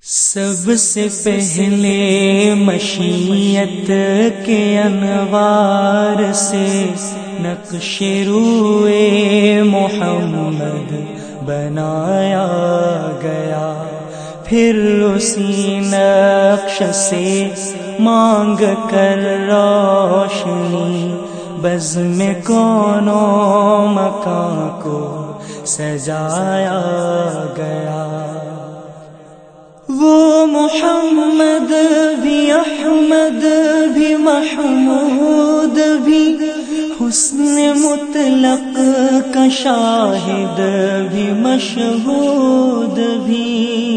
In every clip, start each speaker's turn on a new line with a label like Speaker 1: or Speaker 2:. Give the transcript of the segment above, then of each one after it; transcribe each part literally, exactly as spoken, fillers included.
Speaker 1: سب سے پہلے مشیت کے انوار سے نقش روئے محمد بنایا گیا، پھر اسی نقش سے مانگ کر روشنی بزم کون و مکان کو سجایا گیا۔ وہ محمد بھی احمد بھی محمود بھی، حسن مطلق کا شاہد بھی مشہود بھی۔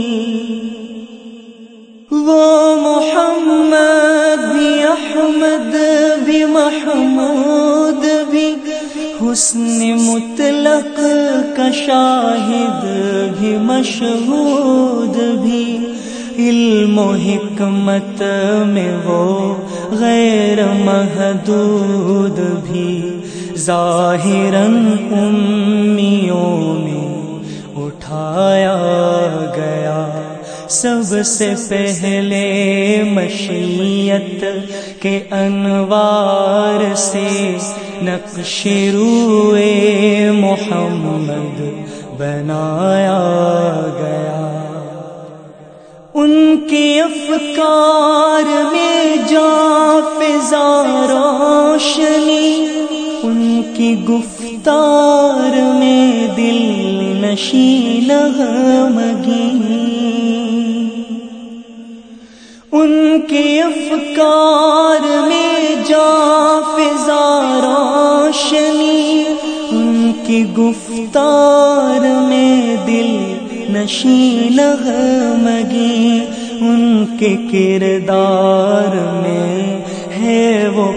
Speaker 1: وہ محمد بھی احمد بھی محمود بھی، حسن مطلق کا شاہد بھی مشہود بھی۔ علم و حکمت میں وہ غیر محدود بھی، ظاہراً امیوں میں اٹھایا گیا۔ سب سے پہلے مشیت کے انوار سے نقش روئے محمد بنایا گیا۔ ان کے افکار میں جاں فضا روشنی، ان کی گفتار میں دل نشین غمگی، ان کے افکار میں جاں فضا روشنی، ان کی گفتار میں دل نشین غمگی، ان کے کردار میں ہے وہ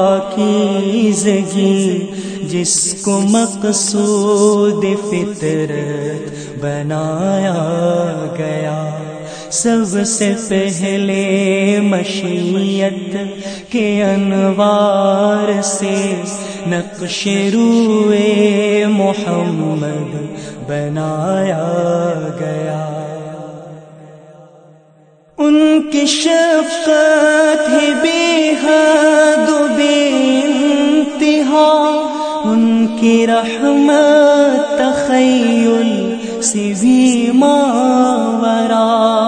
Speaker 1: پاکیزگی جس کو مقصود فطرت بنایا گیا۔ سب سے پہلے مشیت کے انوار سے نقش روئے محمد بنایا گیا۔ ان کی شفقت ہے بے حد و بے انتہا، ان کی رحمت تخیل سے بھی ماورا،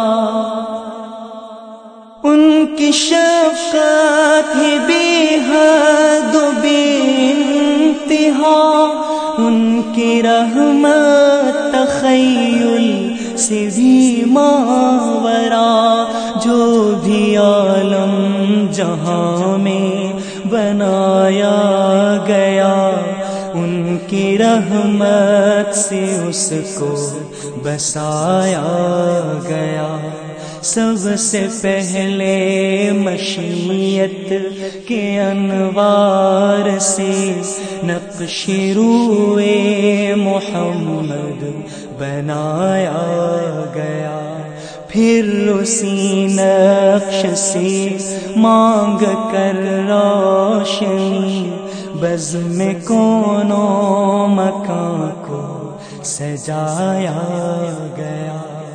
Speaker 1: ان کی شفقت ہے بے حد و بے انتہا، ان کی رحمت تخیل سے بھی ماورا۔ جو بھی عالم جہاں میں بنایا گیا، ان کی رحمت سے اس کو بسایا گیا۔ سب سے پہلے مشیت کے انوار سے نقش روئے محمد بنایا گیا، پھر اسی نقش سے مانگ کر روشنی بزم کون و مکان کو سجایا گیا۔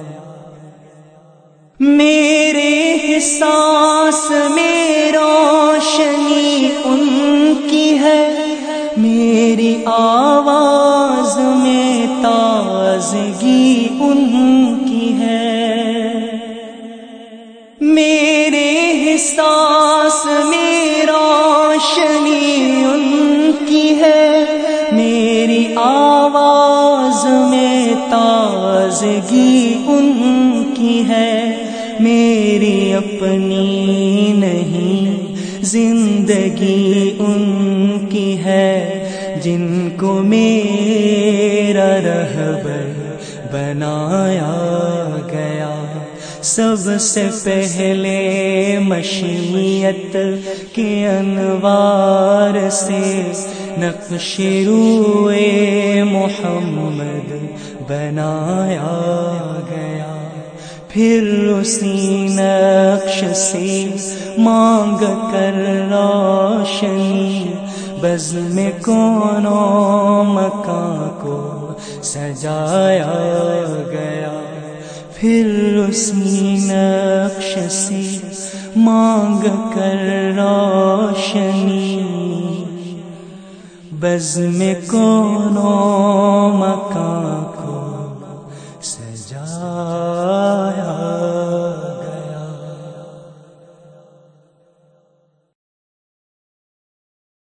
Speaker 1: میرے احساس میں روشنی ان کی ہے، میری آواز میں تازگی ان کی ہے، میرے احساس میں روشنی ان کی ہے، میری آواز میں تازگی ان کی ہے۔ میری اپنی نہیں زندگی ان کی ہے، جن کو میرا رہبر بنایا گیا۔ سب سے پہلے مشیت کے انوار سے نقش روئے محمد بنایا گیا، پھر اسی نقش سے مانگ کر روشنی بزم کون و مکان کو سجایا گیا۔ پھر اسی نقش سے مانگ کر روشنی، بزم کون و مکان